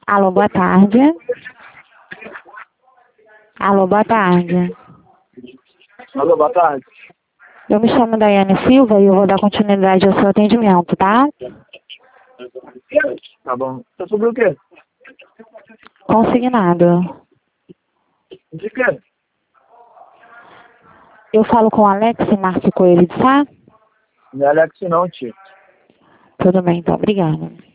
Alô, boa tarde. Alô, boa tarde. Alô, boa tarde. Eu me chamo Daiane Silva e eu vou dar continuidade ao seu atendimento, tá? Tá bom. Tá sobre o quê? Consignado. De quê? Eu falo com Alex e Márcio Coelho de Sá? Não é Alex não, tio. Tudo bem, então. Obrigada.